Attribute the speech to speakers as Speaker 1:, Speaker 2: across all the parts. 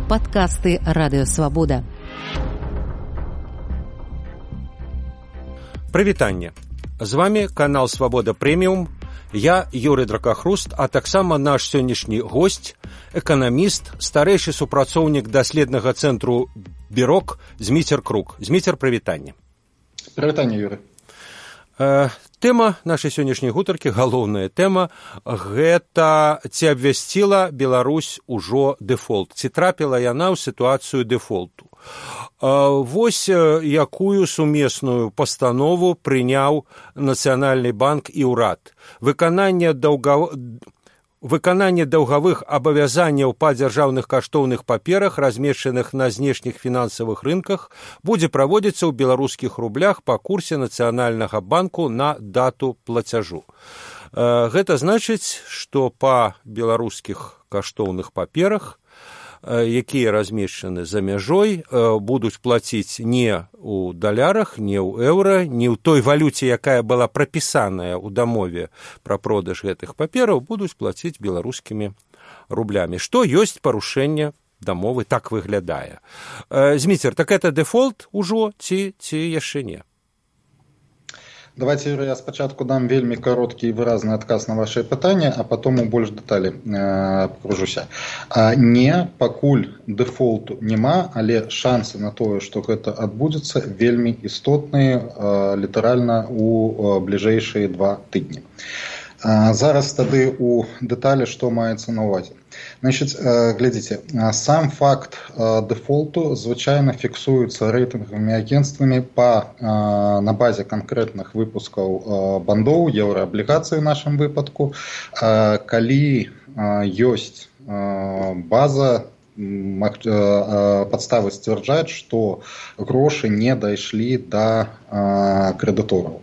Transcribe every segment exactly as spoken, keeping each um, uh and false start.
Speaker 1: Падкасты Радыёвабода.
Speaker 2: Прывітанне. З вами канал Свабода Прэміум. Я Юрый Дракахруст, а таксама наш сённяшні госць, эканаміст, старэйшы супрацоўнік даследнага цэнтру Бірок Зміцер Крук. Зміцер, прывітанне.
Speaker 3: Прывітанне, Юрый.
Speaker 2: Э, тэма нашай сённяшняй гутаркі, галоўная тэма, гэта ці абвясціла Беларусь ужо дэфолт, ці трапіла яна ў сітуацыю дэфолту. Вось якую сумесную пастанову прыняў Нацыянальны банк і ўрад. Выкананне даўгав... Выкананне даўгавых абавязанняў па дзяржаўных каштоўных паперах, размешчаных на знешніх фінансавых рынках, будзе праводзіцца ў беларускіх рублях па курсе Нацыянальнага банку на дату плацяжу. Гэта значыць, што па беларускіх каштоўных паперах, якія размешчаны за мяжой, будуць плаціць не ў далярах, не ў еўра, не ў той валюце, якая была прапісаная ў дамове пра продаж гэтых папераў, будуць плаціць беларускімі рублямі, што ёсць парушэнне дамовы, так выглядае. Зміцер, так это дэфолт ужо ці, ці яшчэ не?
Speaker 3: Давайте, Юрий, я спочатку дам вельмі короткі і выразны адказ на ваше пытанне, а потом у больш дэталі э, пакружуся. А не, пакуль дэфолту няма, але шансы на тое, што гэта адбудзецца, вельмі істотныя, э, літаральна у э, бліжэйшыя два тыдні. А зараз тады у дэталі, што маецца на ўвазе. Значит, глядите, сам факт дефолту звычайно фиксуется рейтинговыми агентствами по, на базе конкретных выпусков бандов, еврооблигаций в нашем выпадку, калі есть база, подставы сцвярджаць, што грошы не дайшлі да крэдытораў.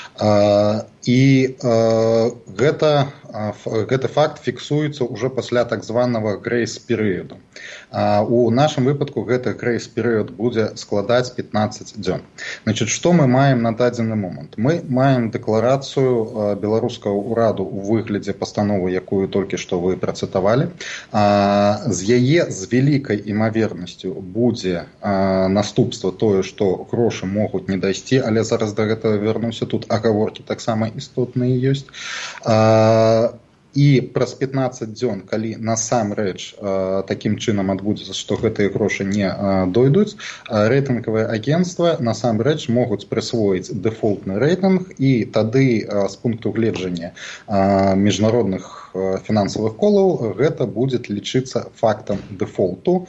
Speaker 3: І гэта, гэты факт фіксуецца ўжо пасля так званага грэйс-перыяду. У нашым выпадку гэты грэйс-перыяд будзе складаць пятнаццаць дзён. Значит, што мы маем на дадзены момант? Мы маем дэкларацыю беларускага ўраду ў выглядзе пастановы, якую толькі што вы працытавалі. З яе з вялікай імавернасцю будзе наступства тое, што грошы могуць не дайсці, але зараз да гэтага вярнуся, тут агаворкі таксама істотныя ёсць. І праз пятнаццаць дзён, калі насамрэч такім чынам адбудзецца, што гэтыя грошы не дойдуць, рэйтынгавыя агентства насамрэч могуць прысвоіць дэфолтны рэйтынг, і тады з пункту гледжання міжнародных фінансавых колаў гэта будзе лічыцца фактам дэфолту.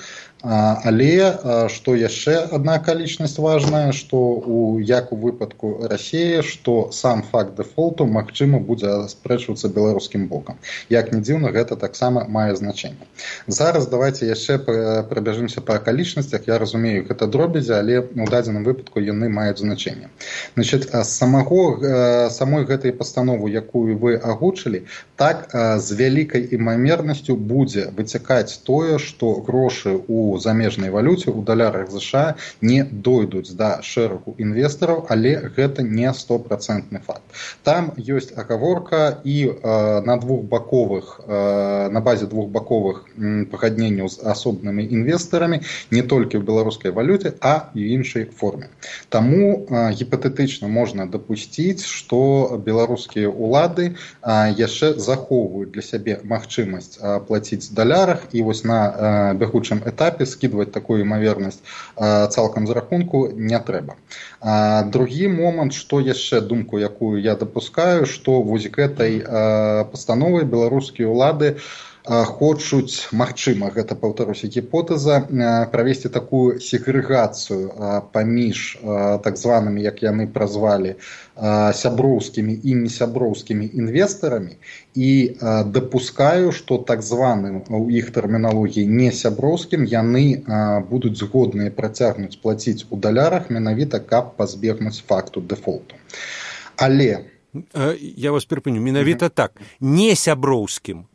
Speaker 3: Але, што яшчэ адна акалічнасць важная, што у, як у выпадку Расіі, што сам факт дэфолту, магчыма, будзе аспрэчвацца беларускім бокам. Як не дзіўна, гэта таксама мае значэнне. Зараз давайте яшчэ прабяжымся па акалічнасцях. Я разумею, гэта дробязі, але у дадзеным выпадку яны маюць значэнне. Значит, самого, самой гэтай пастановы, якую вы агучылі, так з вялікай імавернасцю будзе выцякаць тое, што грошы у замежнай валюце, у далярах ЗША не дойдуць да шэрагу інвестараў, але гэта не стопроцентны факт. Там ёсць агаворка і э, на двухбаковых, э, на базе двухбаковых пагадненняў з асобнымі інвестарамі не толькі ў беларускай валюце, а і ў іншай форме. Таму э, гіпатэтычна можна дапусціць, што беларускія ўлады э, яшчэ захоўваюць для сябе магчымасць э, плаціць в далярах, і вось на э, бягучым этапе скидывать такую імавернасць цалкам з рахунку не трэба. Другі момант, што яшчэ думку, якую я дапускаю, што вось гэтай пастановай беларускія ўлады хочуць, магчыма, гэта, паўтаруся, гіпотэза, правесці такую сегрэгацыю паміж так званымі, як яны празвалі, сяброўскімі і несяброўскімі інвестарамі, і дапускаю, што так званым у іх тэрміналогіі несяброўскім яны будуць згодныя працягнуць плаціць у далярах менавіта, каб пазбегнуць факту дэфолту. Але
Speaker 2: я вас перапыню, менавіта так, не сяброўскім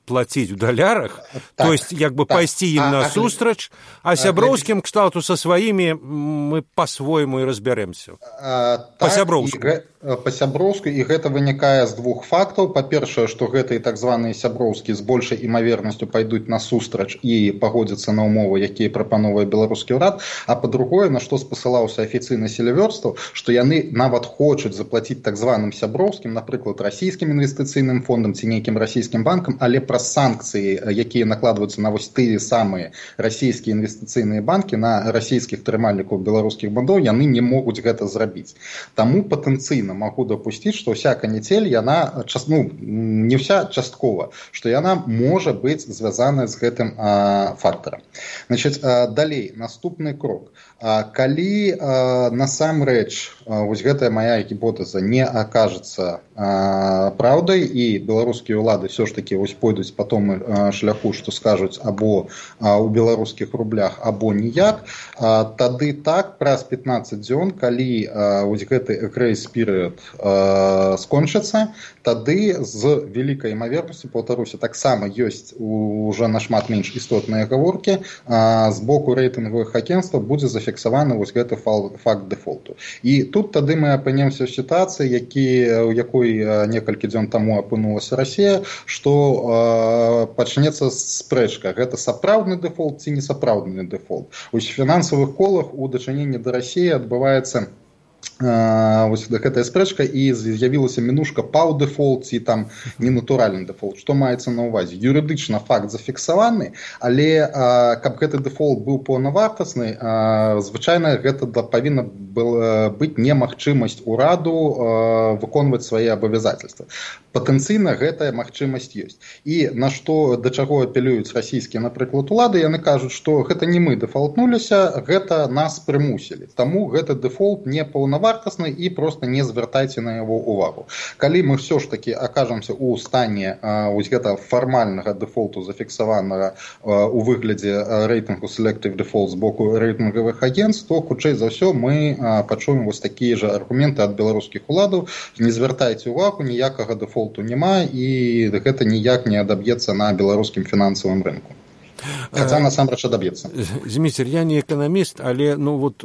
Speaker 2: платить в долярах,
Speaker 3: так,
Speaker 2: то есть як бы
Speaker 3: так.
Speaker 2: пайсці ім
Speaker 3: а,
Speaker 2: насустрач, а, а сяброўскім кшталту со сваімі мы по-свойму і разбяремся. Па-сяброўску.
Speaker 3: Па-сяброўску, і гэта вынікае з двух фактаў. Па-першае, што гэтыя так званыя сяброўскія з большай імавернасцю пайдуць насустрач і пагодзяцца на ўмовы, якія прапановвае беларускі ўрад, а па-другое, на што спасылаўся афіцыйны селіверстаў, што яны нават хочуць заплаціць так званым сяброўскім, напрыклад, расійскім інвестыцыйным фондам ці нейкім расійскім банкам, але праз санкцыі, якія накладваюцца на вось тыя самыя расійскія інвестыцыйныя банкі, на расійскіх трымальнікаў беларускіх бандоў, яны не могуць гэта зрабіць. Таму патэнцыйна магу дапусціць, што ўся канецель, яна, ну, не вся, часткова, што яна можа быць звязаная з гэтым а, фактарам. Значыць, а, далей, наступны крок. А, калі а, насамрэч а, вось гэтая мая гіпотэза не акажацца а, праўдай, і беларускія ўлады ўсё ж такі вось пойдуць па тому а, шляху, што скажуць або а, у беларускіх рублях, або ніяк, а, тады так, праз пятнаццаць дзён, калі а, вось гэты грэйс перыяд скончыцца, тады з вялікай імавернасцю, паўтаруся, таксама ёсць уже нашмат менш істотныя гаворкі, з боку рэйтынгавых агенцтваў будзе зафіксаваны вось гэты факт дэфолту. І тут тады мы апынемся ў сітуацыі, які, у якой некалькі дзён таму апынулася Расія, што пачнецца спрэчка, гэта сапраўдны дэфолт ці несапраўдны дэфолт. У фінансавых колах у дачыненні да Расіі адбываецца вось гэтая спрэчка, і з'явілася мінушка паўдэфолт ці там ненатуральны дэфолт. Што маецца на ўвазе? Юрыдычна факт зафіксаваны, але каб гэты дэфолт быў паўнавартасны, звычайна гэта павінна быць немагчымасць ураду выконваць свае абавязательствы. Патэнцыйна гэтая магчымасць ёсць. І на што, да чаго апелююць расійскія, напрыклад, улады, яны кажуць, што гэта не мы дэфалтнуліся, гэта нас прымусілі. Таму гэты дэфолт не паўнавартасны і проста не звяртайце на яго ўвагу. Калі мы ўсё ж такі акажамся ў стане вось гэта фармальнага дэфолту, зафіксаванага у выглядзе рэйтынгу Selective Default з боку рэйтынгавых агенцтв, то хутчэй за ўсё мы пачуем вось такія ж аргументы ад беларускіх уладаў. Не звяртайце ўвагу, ніякага дэфолту няма, і гэта ніяк не адаб'ецца на беларускім фінансавым рынку. Хаця насамрэч адаб'ецца.
Speaker 2: Зміцер, я не эканаміст, але ну вот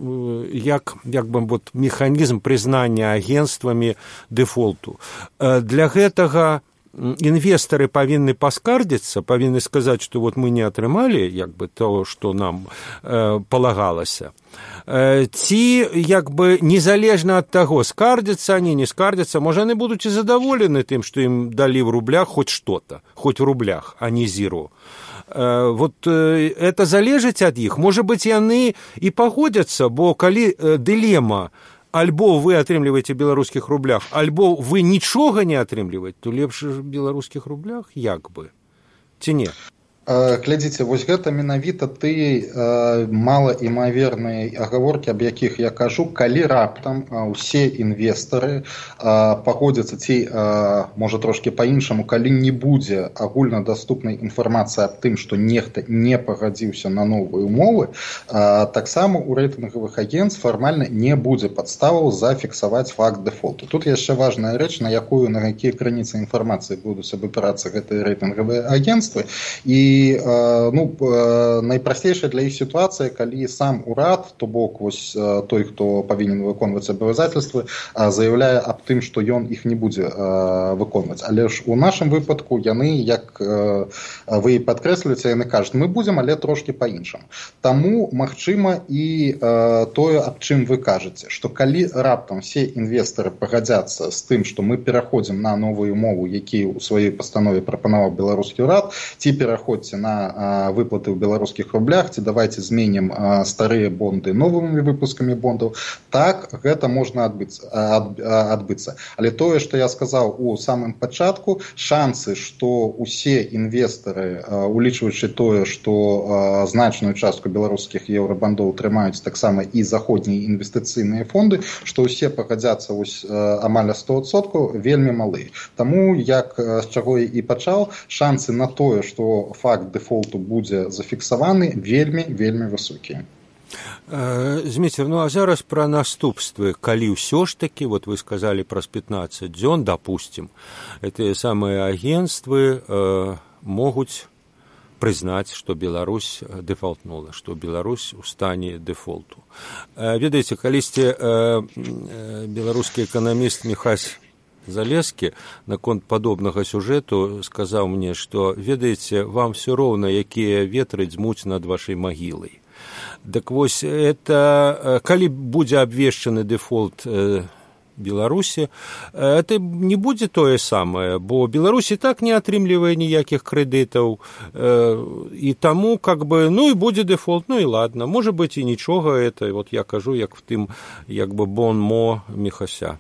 Speaker 2: як як бы вот механізм прызнання агенцтвамі дэфолту. Для гэтага інвестары павінны паскардзіцца, павінны сказаць, што вот мы не атрымалі як бы то, што нам э, палагалася. Э, ці як бы незалежна ад таго, скардзяцца они, не скардзяцца, можа, яны будуць і задаволены тым, што ім далі в рублях хоць што-то, хоць в рублях, а не зіро. Вот это залежыць ад іх. Можа быць, яны і пагодзяцца, бо калі дылема альбо вы атрымліваеце беларускіх рублях, альбо вы нічога не атрымліваеце, то лепш в беларускіх рублях як бы, ці не?
Speaker 3: Глядзіце, вось гэта менавіта тыя э, малаімаверныя агаворкі, аб якіх я кажу, калі раптам э, усе інвестары э, пагодзяцца, ці, э, можа, трошкі па-іншаму, калі не будзе агульнадаступнай інфармацыі аб тым, што нехта не пагадзіўся на новыя умовы, э, таксама у рэйтынгавых агенцтв фармальна не будзе падставаў зафіксаваць факт дэфолту. Тут яшчэ важная рэч, на якую, на якія крыніцы інфармацыі будуць абапірацца гэтыя рэйтынгавыя агенцтвы, і І ну, найпрасцейшая для іх сітуацыя, калі сам урад, то бок вось той, хто павінен выконваць абавязательствы, заяўляе аб тым, што ён іх не будзе выконваць. Але ж у нашым выпадку яны, як вы падкрэслюеце, яны кажуць, мы будзем, але трошкі па-іншаму. Таму магчыма і тое, аб чым вы кажаце, што калі раптам все інвестары пагадзяцца з тым, што мы пераходзім на новую умову, якія ў сваёй пастанове прапанаваў беларускі ўрад, ці пераходзіць на выплаты ў беларускіх рублях, ці давайте зменім старыя бонды новымі выпускамі бондаў, так гэта можна адбыцца, адбыцца. Але тое, што я сказаў у самым пачатку, шансы, што усе інвестары, улічваючы тое, што значную частку беларускіх еўрабандоў трымаюць таксама і заходнія інвестыцыйныя фонды, што ўсе пагадзяцца вось амаль сто адсоткаў, вельмі малы. Таму, як з чаго і пачаў, шансы на тое, што факт дэфолту будзе зафіксаваны, вельмі, вельмі высокія.
Speaker 2: Зміцер, ну а зараз пра наступствы, калі ўсё ж такі, вот вы сказалі праз пятнаццаць дзён, допустим, гэтыя самыя агенцтвы э, могуць прызнаць, што Беларусь дэфалтнула, што Беларусь у стане дэфолту. Ведаеце, калісьці беларускі эканаміст Міхась Залескі наконт падобнага сюжэту сказаў мне, што, ведаеце, вам все роўна, якія ветры дзьмуць над вашай магілай. Дык вось, это, калі будзе абвешчаны дэфолт Беларусі, это не будзе тое самае, бо Беларусь і так не атрымлівае ніякіх крэдытаў, і таму, как бы, ну і будзе дэфолт, ну і ладно, можа быць і нічога, это, вот я кажу, як в тым, як бы, бон-мо Міхася.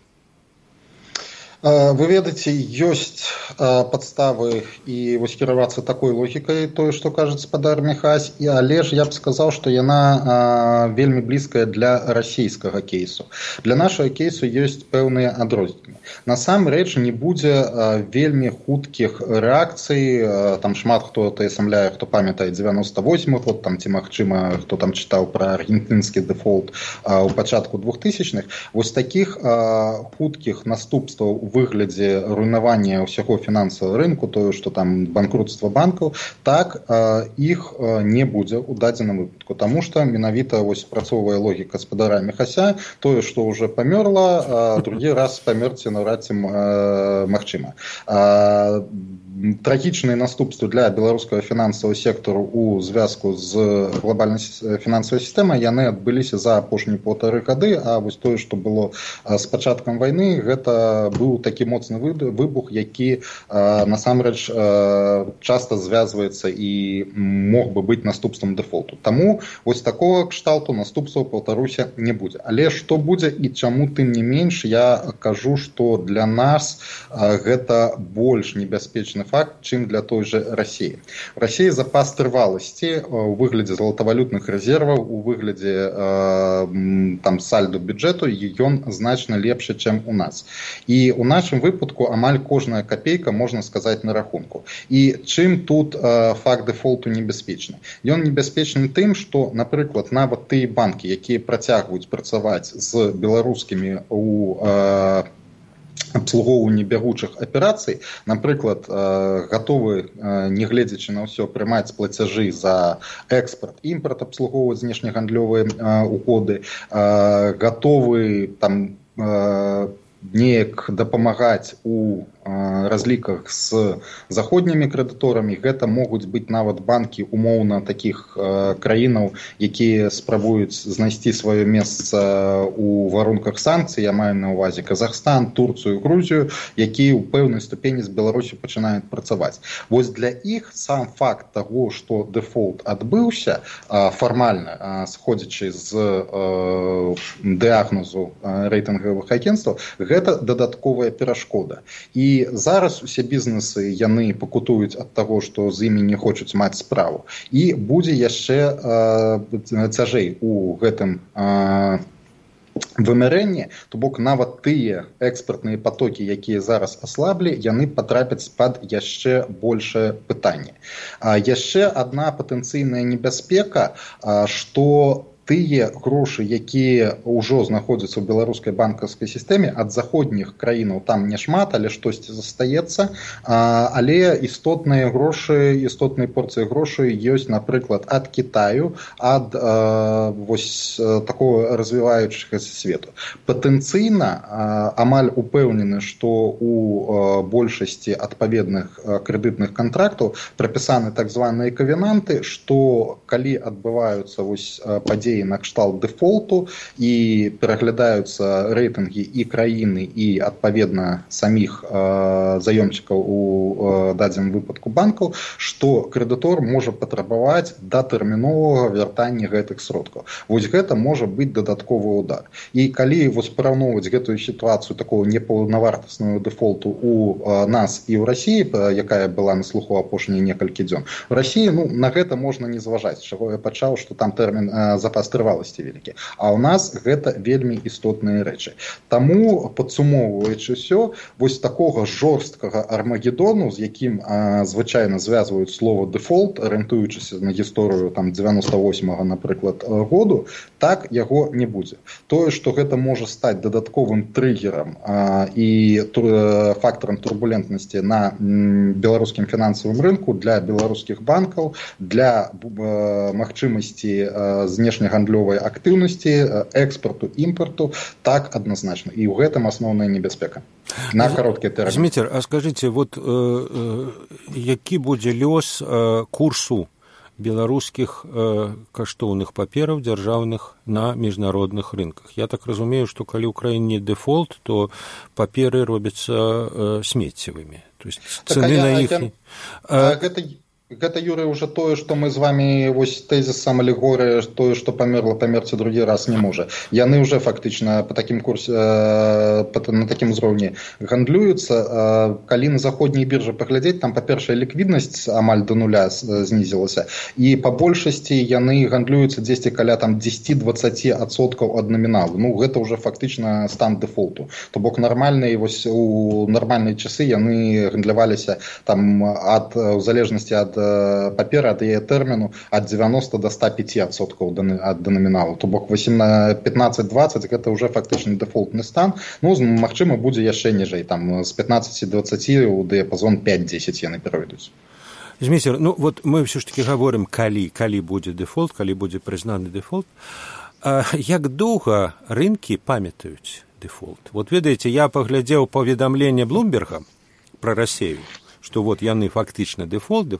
Speaker 3: Вы ведаеце, ёсць падставы і вось кіравацца такой логікай, тое, што кажа спадар Міхась, але ж я б сказаў, што яна вельмі блізкая для расійскага кейсу. Для нашага кейсу ёсць пэўныя адрозненні. Насамрэч не будзе вельмі хуткіх рэакцый, там шмат хто таясамляе, хто памятае дзевяносто восьмы год, там ці магчыма, хто там чытаў пра аргентынскі дэфолт у пачатку двухтысячных. Вось такіх хуткіх наступстваў у выглядзе руйнавання ўсяго фінансавага рынку, тое, што там банкрутства банкаў, так іх не будзе ў дадзеным выпадку, таму што менавіта вось спрацоўвае логіка спадара Міхася, тое, што ўжо памёрла, другі раз памёрці наўрад ці магчыма. Трагічныя наступствы для беларускага фінансавага сектару ў звязку з глобальнай фінансавай сістэмай яны адбыліся за апошнія паўтары гады, а вось тое, што было з пачаткам вайны, гэта быў такі моцны выбух, які насамрэч часта звязваецца і мог бы быць наступствам дэфолту. Таму вось такога кшталту наступстваў, паўтаруся, не будзе. Але што будзе і чаму тым не менш, я кажу, што для нас гэта больш небяспечны факт, чым для той же Расіі. В Расіі запас трываласці у выглядзе золотавалютных рэзерваў, у выглядзе там сальдо бюджэту, ён значна лепшы, чым у нас. І у нашым выпадку амаль кожная капейка, можна сказаць, на рахунку. І чым тут факт дэфолту небяспечны? Ён небяспечны тым, што, напрыклад, нават тыя банкі, якія працягваюць працаваць з беларускімі у абслугоўванні бягучых аперацый, напрыклад, гатовы, не гледзячы на ўсё, прымаць плацяжы за экспарт, імпарт, абслугоўваць знешнегандлёвыя угоды, гатовы там неяк дапамагаць у разліках з заходнімі крэдыторамі. Гэта могуць быць нават банкі умоўна такіх краінаў, якія спрабуюць знайсці сваё месца у варунках санкцый, я маю на ўвазе Казахстан, Турцыю, Грузію, якія ў пэўнай ступені з Беларусю пачынаюць працаваць. Вось для іх сам факт таго, што дэфолт адбыўся фармальна, сходзячы з дыягнозу рэйтынгавых агенцтваў, гэта дадатковая перашкода. І зараз усе бізнесы яны пакутуюць ад таго, што з імі не хочуць маць справу. І будзе яшчэ цяжэй у гэтым вымярэнні, то бок нават тыя экспартныя потокі, якія зараз аслаблі, яны патрапяць пад яшчэ большае пытанне. Яшчэ адна патэнцыйная небяспека, што тыя грошы, якія ўжо знаходзяцца ў беларускай банкаўскай сістэме, ад заходніх краінаў там няшмат, але штосьці застаецца, але істотныя грошы, істотныя порцыі грошай ёсць, напрыклад, ад Кітаю, ад вось такого развіваючага свету. Патэнцыйна амаль упэўнены, што у большасці адпаведных крэдытных кантрактаў прапісаны так званыя кавенанты, што калі адбываюцца вось падзеі на кшталт дэфолту і пераглядаюцца рэйтынгі і краіны, і адпаведна саміх э, заёмчыкаў у э, дадзеным выпадку банкаў, што крэдытор можа патрабаваць датэрміновага вяртання гэтых сродкаў. Вось гэта можа быць дадатковы удар. І калі вось параўноўваць гэтую сітуацыю такого непаўнавартаснага дэфолту у э, нас і ў Расіі, якая была на слуху апошнія некалькі дзён, у Расіі, ну, на гэта можна не зважаць, чаго я пачаў, што там тэрмін э, запас час трываласці вялікі. А ў нас гэта вельмі істотныя рэчы. Таму, падсумоўваючы ўсё, вось такога жорсткага армагеддону, з якім а, звычайна звязваюць слова дэфолт, арыентуючыся на гісторыю там девяносто восьмага, напрыклад, году, так яго не будзе. Тое, што гэта можа стаць дадатковым трыгерам а, і тур, фактарам турбулентнасці на м, беларускім фінансавым рынку для беларускіх банкаў, для э, магчымасці э, знешнегандлёвай актыўнасці, экспарту, імпарту, так адназначна. І ў гэтым асноўная небяспека. На кароткі тэрмін.
Speaker 2: Зміцер, а скажыце, вот, э, э, які будзе лёс э, курсу беларускіх э, каштоўных папераў дзяржаўных на міжнародных рынках? Я так разумею, што калі ў краіне дэфолт, то паперы робяцца э, смеццевымі. То есть цэны так, на іх...
Speaker 3: Я... А, гэта... Гэта, Юрый, уже тое, што мы з вами вось тэзісам алегорыя, тое, што памерла, памерці другі раз не можа. Яны уже фактычна по такім курсе, на такім узроўні гандлююцца. Калі на заходняй біржы паглядзець, там, па-першае, ліквіднасць амаль да нуля знізілася, і па большасці яны гандлююцца дзесьці каля там дзесяць-дваццаць адсоткаў ад наміналу. Ну, гэта уже фактычна стан дэфолту. То бок нармальныя, вось у нармальныя часы яны гандляваліся там ад, у залежнасці ад папера ад яе тэрміну ад девяносто до ста пяти адсоткаў ад номіналу. То бок пятнаццаць-дваццаць гэта ўжо фактычны дэфолтны стан. Ну, магчыма, будзе яшчэ ніжэй, там з пятнаццаці-дваццаці ў дыяпазон пять-дзесяць яны перайдуць.
Speaker 2: Зміцер, ну вот мы ўсё ж таки гаворым, калі, калі будзе дэфолт, калі будзе прызнаны дэфолт. А як доўга рынкі памятаюць дэфолт? Вот ведаеце, я паглядзеў паведамленне Блумберга пра Расею, што вот яны фактычна дэфолт,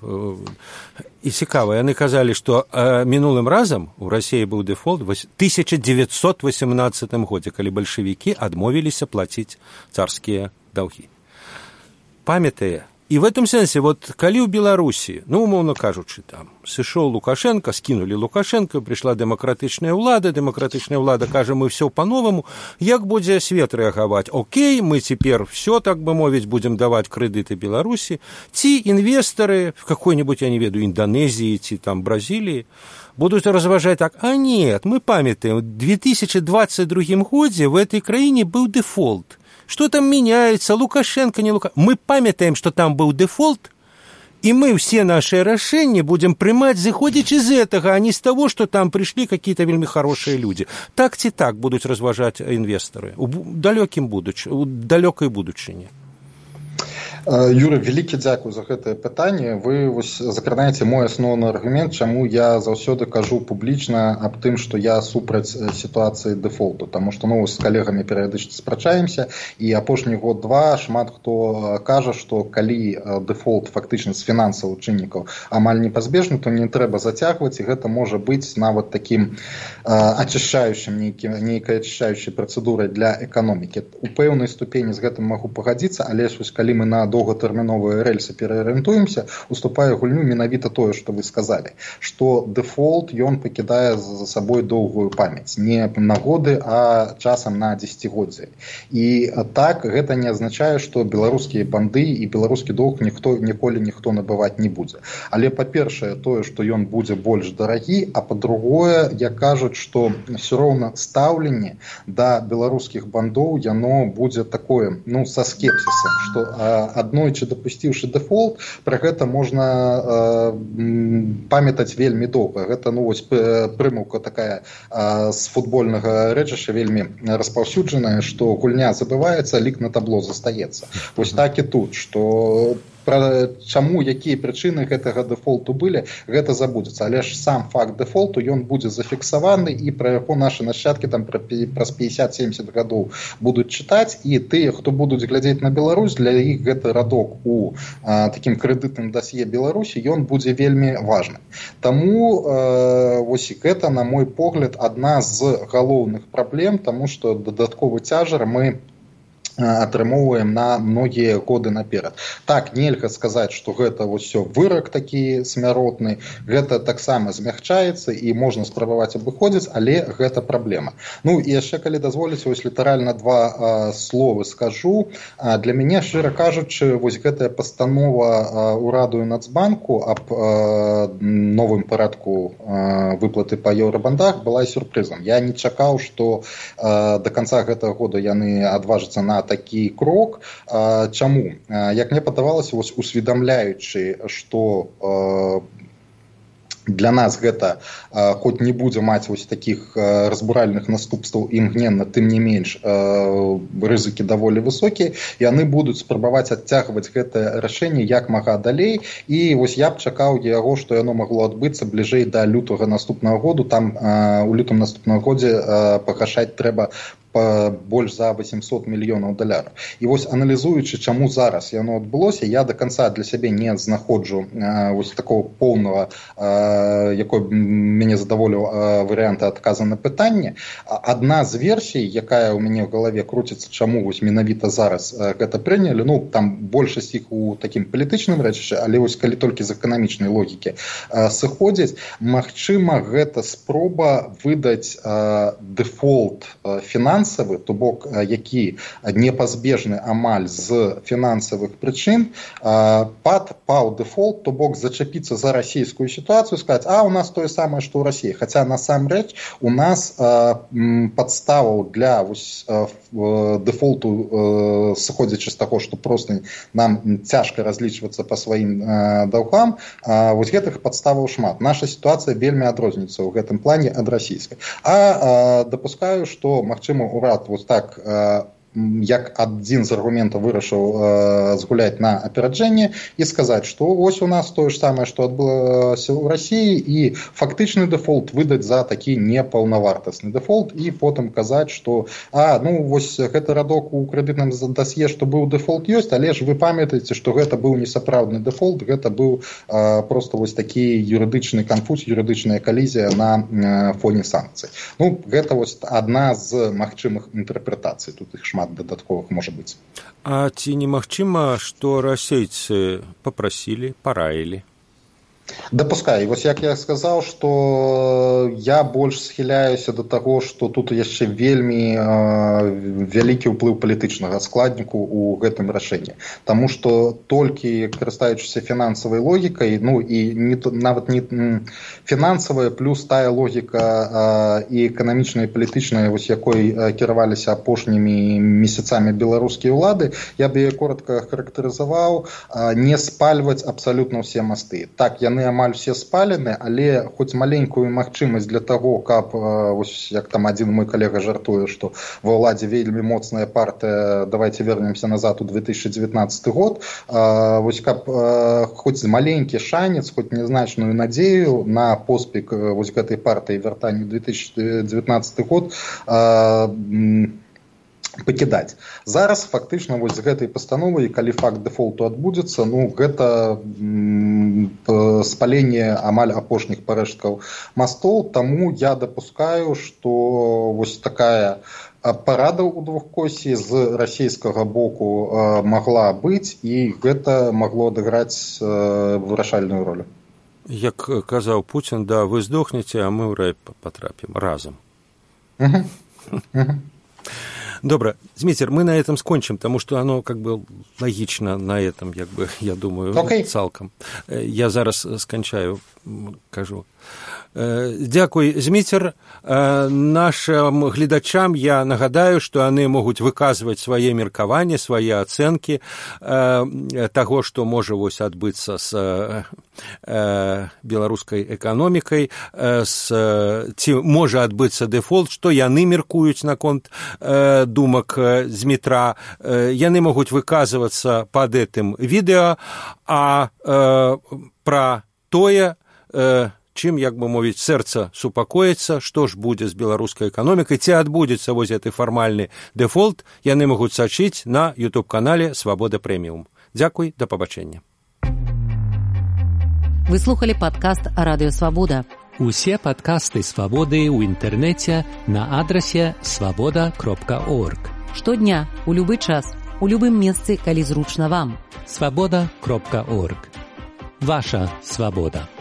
Speaker 2: і цікава, яны казалі, што э, мінулым разам у Расіі быў дэфолт в тысяча девятьсот восемнадцатым годзе, калі бальшавікі адмовіліся плаціць царскія даўгі. Памятае. І в этом сэнсе, вот калі ў Беларусі, ну, умоўна кажучы, там, сышоў Лукашенко, скінулі Лукашенко, прыйшла дэмакратычная ўлада, дэмакратычная ўлада кажа, мы все па-новаму, як будзе свет рэагаваць? Окей, мы цяпер все, так бы мовіць, будзем даваць крэдыты Беларусі, ці інвестары в какой-нибудь, я не ведаю, Индонезии, ці там Бразилии, будут разважаць так, а нет, мы памятаем, в две тысячи двадцать другім годзе в этой краіне быў дэфолт. Что там меняется, Лукашенко, не Лукашенко. Мы памятаем, что там был дефолт, и мы все наши решения будем принимать, зыходзячы из этого, а не с того, что там пришли какие-то вельми хорошие люди. Так ці так будут разважать инвесторы у далеким будуч... у далекой будучыні.
Speaker 3: Юра, вялікі дзякуй за гэтае пытанне. Вы вось закранаеце мой асноўны аргумент, чаму я заўсёды кажу публічна аб тым, што я супраць сітуацыі дэфолту. Таму што ну, з калегамі перыядычна спрачаемся, і апошні год-два шмат хто кажа, што калі дэфолт фактычна з фінансавых чыннікаў амаль непазбежны, то не трэба зацягваць, і гэта можа быць нават такім ачышчаючым, нейкай ачышчаючай працэдурай для эканомікі. У пэўнай ступені з гэтым магу пагадзіцца, але вось калі мы на доўгатэрміновыя рэльсы пераарыентуемся, уступае гульню менавіта тое, што вы сказалі, што дэфолт ён пакідае за сабой доўгую памяць, не на годы, а часам на дзесяцігоддзі. І так гэта не азначае, што беларускія банды і беларускі доўг ніхто ніколі ніхто набываць не будзе. Але па-першае тое, што ён будзе больш дарагі, а па-другое, як кажуць, што ўсё роўна стаўленне да беларускіх бандоў яно будзе такое, ну, са скепсісам, што аднойчы дапусціўшы дэфолт, пра гэта можна э, памятаць вельмі доўга. Гэта ну, вось, прымаўка такая э, з футбольнага рэчышча вельмі распаўсюджаная, што гульня забываецца, лік на табло застаецца. Вось так і тут, што пра чаму, якія прычыны гэтага дэфолту былі, гэта забудзецца. Але ж сам факт дэфолту, ён будзе зафіксаваны, і пра яго нашы нашчадкі там праз пятьдесят-семьдесят гадоў будуць чытаць, і тыя, хто будуць глядзець на Беларусь, для іх гэты радок у а, такім крэдытным дасье Беларусі, ён будзе вельмі важны. Таму а, вось гэта, на мой погляд, адна з галоўных праблем, таму што дадатковы цяжар мы атрымоўваем на многія годы наперад. Так, нельга сказаць, што гэта ўсё вырак такі смяротны, гэта таксама змягчаецца і можна спрабаваць абыходзіць, але гэта праблема. Ну і яшчэ, калі дазволіце, вось літаральна два а, словы скажу. А, для мяне, шчыра кажучы, вось гэтая пастанова а, ўраду і Нацбанку аб а, новым парадку а, выплаты па еўрабандах была сюрпрызам. Я не чакаў, што а, до канца гэтага года яны адважацца на такі крок. Чаму? Як мне падавалася, вось усведамляючы, што для нас гэта хоць не будзе маць вось такіх разбуральных наступстваў імгненна, тым не менш рызыкі даволі высокія, яны будуць спрабаваць адцягваць гэтае рашэнне як мага далей, і вось я б чакаў яго, што яно магло адбыцца бліжэй да лютага наступнага году. Там у лютым наступнага годзе пагашаць трэба больш за восемьсот мільёнаў даляраў. І вось аналізуючы, чаму зараз яно адбылося, я до конца для сябе не знаходжу а, вось такого поўнага, а, якой мяне задаволіў а, варыянта адказа на пытанне. Адна з версій, якая ў мяне в галаве круціцца, чаму вось менавіта зараз а, гэта прынялі, ну там большасць іх у такім палітычным рэчышчы, але вось калі толькі з эканамічнай логікі а, сыходзіць, магчыма, гэта спроба выдаць а, дэфолт а, фінансавы, то бок, які непазбежны амаль з фінансавых прычын, пад паў дэфолт, то бок зачапіцца за расійскую сітуацыю, сказаць, а у нас тое самае, што ў Расіі. Хаця насамрэч у нас падставаў для вось, дэфолту, сыходзячы з таго, што проста нам цяжка разлічвацца па сваім даўгам, вось гэтых падставаў шмат. Наша сітуацыя вельмі адрозніваецца ў гэтым плане ад расійскай. А дапускаю, што магчыма урад вот так як адзін з аргументаў вырашыў э, згуляць на апераджэнне і сказаць, што ось у нас тое ж самае, што адбылося ў Расіі, і фактычны дэфолт выдаць за такі непаўнавартасны дэфолт, і потым казаць, што а, ну вось гэты радок у крэдытным дасье, што быў дэфолт ёсць, але ж вы памятаеце, што гэта быў несапраўдны дэфолт, гэта быў э, просто вось такі юрыдычны канфуз, юрыдычная калізія на э, фоне санкцый. Ну, гэта вось адна з магчымых інтэрпрэтацый, тут іх шмат дадатковых можа быць.
Speaker 2: А ці немагчыма, што расейцы папрасілі, параілі?
Speaker 3: Дапускаю. Вось як я сказаў, што я больш схіляюся да таго, што тут яшчэ вельмі э, вялікі ўплыў палітычнага складніку ў гэтым рашэнні. Таму што толькі карыстаючыся фінансавай логікай, ну і не, нават не фінансавая плюс тая логіка э, і эканамічная і палітычная, вось якой э, кіраваліся апошнімі месяцамі беларускія ўлады, я б яе коротка характарызаваў, э, не спальваць абсалютна ўсе масты. Так, яны амаль все спалены, але хоць маленькую магчымасць для таго, каб, вось як там адзін мой калега жартуе, што ва ўладзе вельмі моцная партыя, давайте вернемся назад у две тысячи девятнадцатый год, вось каб хоць маленькі шанец, хоць нязначную надзею на поспех вось гэтай партыі вяртанню две тысячи девятнадцатый год пакідаць. Зараз фактычна вось з гэтай пастановай, калі факт дэфолту адбудзецца, ну гэта м, спаленне амаль апошніх парэшткаў мастоў, таму я дапускаю, што вось такая парада ў двухкосі з расійскага боку э, магла быць, і гэта магло адыграць э, вырашальную ролю.
Speaker 2: Як казаў Пуцін, да, вы здохнеце, а мы ў рай патрапім разам.
Speaker 3: Uh-huh. Uh-huh.
Speaker 2: Добро, Зміцер, мы на этом скончим, потому что оно как бы логично на этом, як бы, я думаю, okay. Цалкам. Я зараз скончаю, кажу. Дякуй, Зміцер. Нашим гледачам я нагадаю, што яны могуць выказваць свае меркаванні, свае ацэнкі таго, што можа вось адбыцца з беларускай эканомікай, з, ці можа адбыцца дэфолт, што яны меркуюць наконт думак Змітра. Яны могуць выказвацца пад гэтым відэа, а пра тое, чым, як бы мовіць, сэрца супакоіцца, што ж будзе з беларускай эканомікай, ці адбудзецца вось гэты фармальны дэфолт, яны могуць сачыць на ютуб-канале «Свабода Прэміум». Дзякуй, да пабачэння.
Speaker 1: Вы слухали падкаст «Радыё Свабода».
Speaker 4: Усе падкасты «Свабоды» ў інтэрнэце на адрасе свабода кропка орг.
Speaker 1: Штодня, у любы час, у любым месцы, калі зручна вам.
Speaker 4: свабода кропка орг. Ваша свабода.